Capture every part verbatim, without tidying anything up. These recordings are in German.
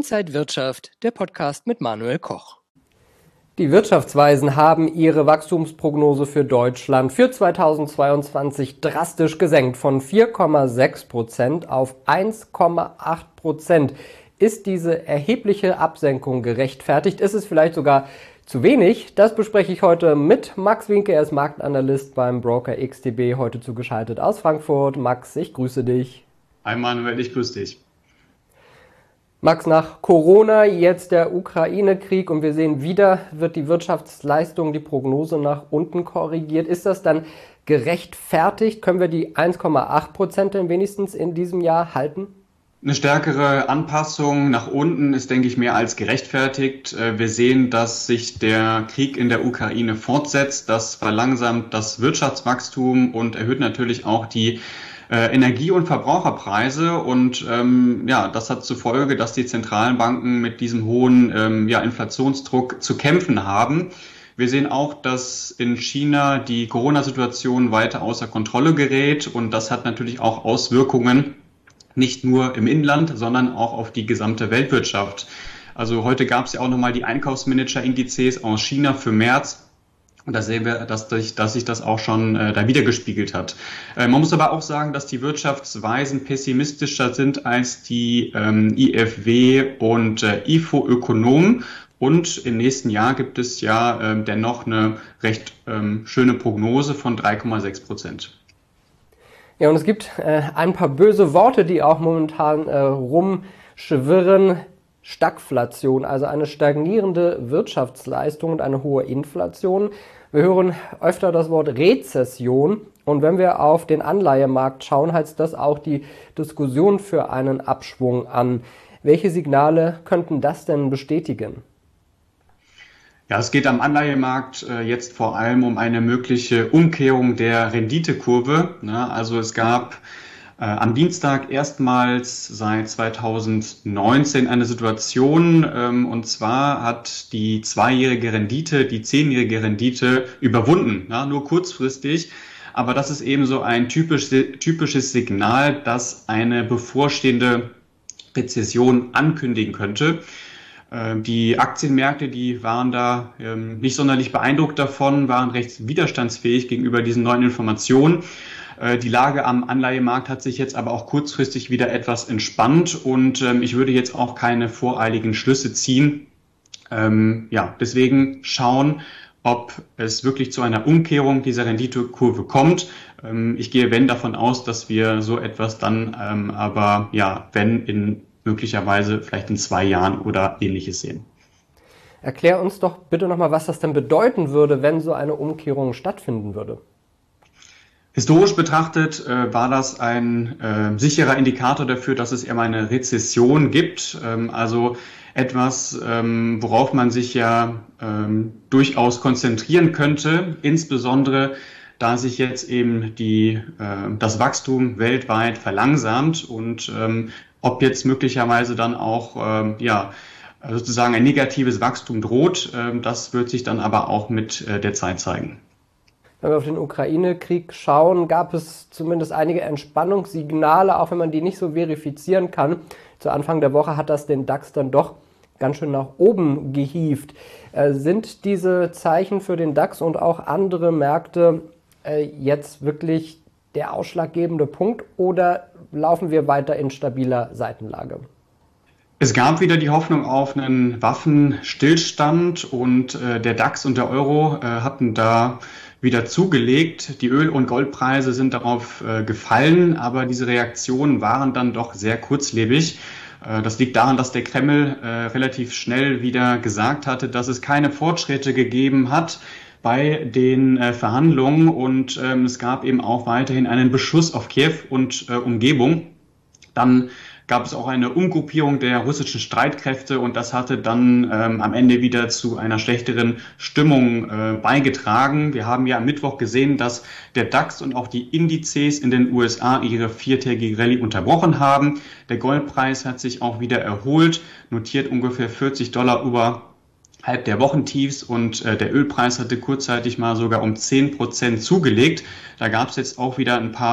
Inside Wirtschaft, der Podcast mit Manuel Koch. Die Wirtschaftsweisen haben ihre Wachstumsprognose für Deutschland für zweitausendzweiundzwanzig drastisch gesenkt von vier Komma sechs Prozent auf eins Komma acht Prozent. Ist diese erhebliche Absenkung gerechtfertigt? Ist es vielleicht sogar zu wenig? Das bespreche ich heute mit Max Winke. Er ist Marktanalyst beim Broker X T B, heute zugeschaltet aus Frankfurt. Max, ich grüße dich. Hi Manuel, ich grüße dich. Max, nach Corona jetzt der Ukraine-Krieg und wir sehen wieder, wird die Wirtschaftsleistung, die Prognose nach unten korrigiert. Ist das dann gerechtfertigt? Können wir die eins Komma acht Prozent denn wenigstens in diesem Jahr halten? Eine stärkere Anpassung nach unten ist, denke ich, mehr als gerechtfertigt. Wir sehen, dass sich der Krieg in der Ukraine fortsetzt. Das verlangsamt das Wirtschaftswachstum und erhöht natürlich auch die äh, Energie- und Verbraucherpreise. Und ähm, ja, das hat zur Folge, dass die Zentralbanken mit diesem hohen ähm, ja, Inflationsdruck zu kämpfen haben. Wir sehen auch, dass in China die Corona-Situation weiter außer Kontrolle gerät. Und das hat natürlich auch Auswirkungen nicht nur im Inland, sondern auch auf die gesamte Weltwirtschaft. Also heute gab es ja auch nochmal die Einkaufsmanager-Indizes aus China für März. Und da sehen wir, dass sich, dass sich das auch schon äh, da wiedergespiegelt hat. Äh, man muss aber auch sagen, dass die Wirtschaftsweisen pessimistischer sind als die ähm, I F W und äh, I F O-Ökonomen. Und im nächsten Jahr gibt es ja äh, dennoch eine recht ähm, schöne Prognose von drei Komma sechs Prozent. Ja, und es gibt äh, ein paar böse Worte, die auch momentan äh, rumschwirren. Stagflation, also eine stagnierende Wirtschaftsleistung und eine hohe Inflation. Wir hören öfter das Wort Rezession. Und wenn wir auf den Anleihemarkt schauen, heißt das auch die Diskussion für einen Abschwung an. Welche Signale könnten das denn bestätigen? Ja, es geht am Anleihemarkt äh, jetzt vor allem um eine mögliche Umkehrung der Renditekurve. Ja, also es gab äh, am Dienstag erstmals seit zweitausendneunzehn eine Situation, ähm, und zwar hat die zweijährige Rendite die zehnjährige Rendite überwunden, ja, nur kurzfristig. Aber das ist eben so ein typisch, typisches Signal, das eine bevorstehende Rezession ankündigen könnte. Die Aktienmärkte, die waren da ähm, nicht sonderlich beeindruckt davon, waren recht widerstandsfähig gegenüber diesen neuen Informationen. Äh, die Lage am Anleihemarkt hat sich jetzt aber auch kurzfristig wieder etwas entspannt und ähm, ich würde jetzt auch keine voreiligen Schlüsse ziehen. Ähm, ja, deswegen schauen, ob es wirklich zu einer Umkehrung dieser Renditekurve kommt. Ähm, ich gehe, wenn, davon aus, dass wir so etwas dann ähm, aber, ja, wenn in möglicherweise vielleicht in zwei Jahren oder Ähnliches sehen. Erklär uns doch bitte nochmal, was das denn bedeuten würde, wenn so eine Umkehrung stattfinden würde. Historisch betrachtet äh, war das ein äh, sicherer Indikator dafür, dass es eher eine Rezession gibt. Ähm, also etwas, ähm, worauf man sich ja ähm, durchaus konzentrieren könnte, insbesondere da sich jetzt eben die, äh, das Wachstum weltweit verlangsamt und ähm, ob jetzt möglicherweise dann auch ähm, ja, sozusagen ein negatives Wachstum droht, ähm, das wird sich dann aber auch mit äh, der Zeit zeigen. Wenn wir auf den Ukraine-Krieg schauen, gab es zumindest einige Entspannungssignale, auch wenn man die nicht so verifizieren kann. Zu Anfang der Woche hat das den DAX dann doch ganz schön nach oben gehievt. Äh, sind diese Zeichen für den DAX und auch andere Märkte äh, jetzt wirklich der ausschlaggebende Punkt oder laufen wir weiter in stabiler Seitenlage? Es gab wieder die Hoffnung auf einen Waffenstillstand und äh, der DAX und der Euro äh, hatten da wieder zugelegt. Die Öl- und Goldpreise sind darauf äh, gefallen, aber diese Reaktionen waren dann doch sehr kurzlebig. Äh, das liegt daran, dass der Kreml äh, relativ schnell wieder gesagt hatte, dass es keine Fortschritte gegeben hat bei den äh, Verhandlungen und ähm, es gab eben auch weiterhin einen Beschuss auf Kiew und äh, Umgebung. Dann gab es auch eine Umgruppierung der russischen Streitkräfte und das hatte dann ähm, am Ende wieder zu einer schlechteren Stimmung äh, beigetragen. Wir haben ja am Mittwoch gesehen, dass der DAX und auch die Indizes in den U S A ihre viertägige Rallye unterbrochen haben. Der Goldpreis hat sich auch wieder erholt, notiert ungefähr vierzig Dollar über halb der Wochentiefs und äh, der Ölpreis hatte kurzzeitig mal sogar um zehn Prozent zugelegt. Da gab es jetzt auch wieder ein paar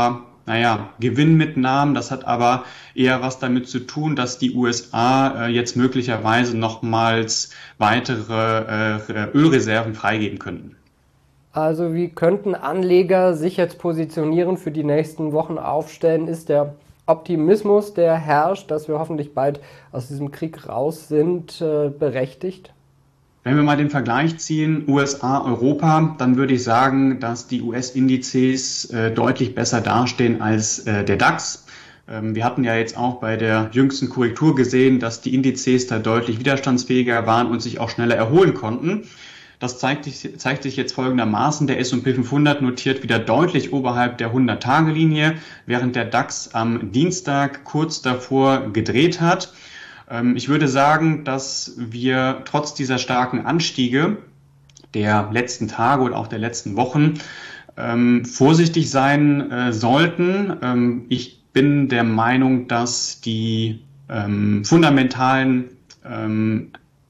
naja, Gewinnmitnahmen. Das hat aber eher was damit zu tun, dass die U S A äh, jetzt möglicherweise nochmals weitere äh, Ölreserven freigeben könnten. Also wie könnten Anleger sich jetzt positionieren, für die nächsten Wochen aufstellen? Ist der Optimismus, der herrscht, dass wir hoffentlich bald aus diesem Krieg raus sind, äh, berechtigt? Wenn wir mal den Vergleich ziehen, U S A, Europa, dann würde ich sagen, dass die U S-Indizes äh, deutlich besser dastehen als äh, der DAX. Ähm, wir hatten ja jetzt auch bei der jüngsten Korrektur gesehen, dass die Indizes da deutlich widerstandsfähiger waren und sich auch schneller erholen konnten. Das zeigt sich, zeigt sich jetzt folgendermaßen. Der S und P fünfhundert notiert wieder deutlich oberhalb der hundert-Tage-Linie, während der DAX am Dienstag kurz davor gedreht hat. Ähm, ich würde sagen, dass wir trotz dieser starken Anstiege der letzten Tage und auch der letzten Wochen ähm, vorsichtig sein äh, sollten. Ähm, ich bin der Meinung, dass die ähm, fundamentalen ähm,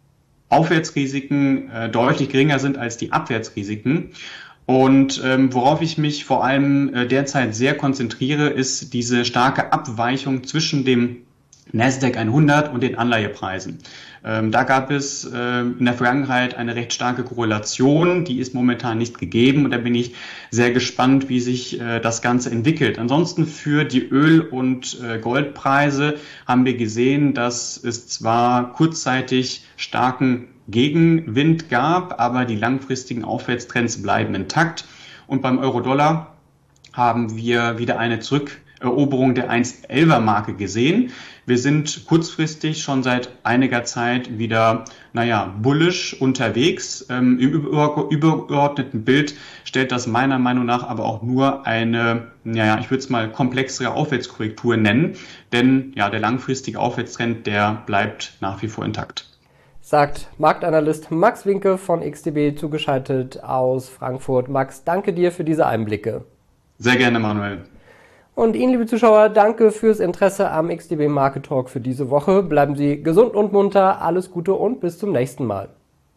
Aufwärtsrisiken äh, deutlich geringer sind als die Abwärtsrisiken. Und ähm, worauf ich mich vor allem äh, derzeit sehr konzentriere, ist diese starke Abweichung zwischen dem Nasdaq hundert und den Anleihepreisen. Ähm, da gab es äh, in der Vergangenheit eine recht starke Korrelation, die ist momentan nicht gegeben und da bin ich sehr gespannt, wie sich äh, das Ganze entwickelt. Ansonsten für die Öl- und äh, Goldpreise haben wir gesehen, dass es zwar kurzzeitig starken Gegenwind gab, aber die langfristigen Aufwärtstrends bleiben intakt und beim Euro-Dollar haben wir wieder eine Zurückeroberung der eins Komma elfer Marke gesehen. Wir sind kurzfristig schon seit einiger Zeit wieder, naja, bullish unterwegs. Ähm, Im über, übergeordneten Bild stellt das meiner Meinung nach aber auch nur eine, naja, ich würde es mal komplexere Aufwärtskorrektur nennen, denn ja, der langfristige Aufwärtstrend, der bleibt nach wie vor intakt. Sagt Marktanalyst Max Winke von X T B, zugeschaltet aus Frankfurt. Max, danke dir für diese Einblicke. Sehr gerne, Manuel. Und Ihnen, liebe Zuschauer, danke fürs Interesse am X T B Market Talk für diese Woche. Bleiben Sie gesund und munter, alles Gute und bis zum nächsten Mal.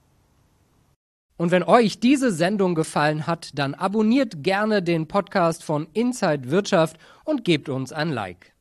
Und wenn euch diese Sendung gefallen hat, dann abonniert gerne den Podcast von Inside Wirtschaft und gebt uns ein Like.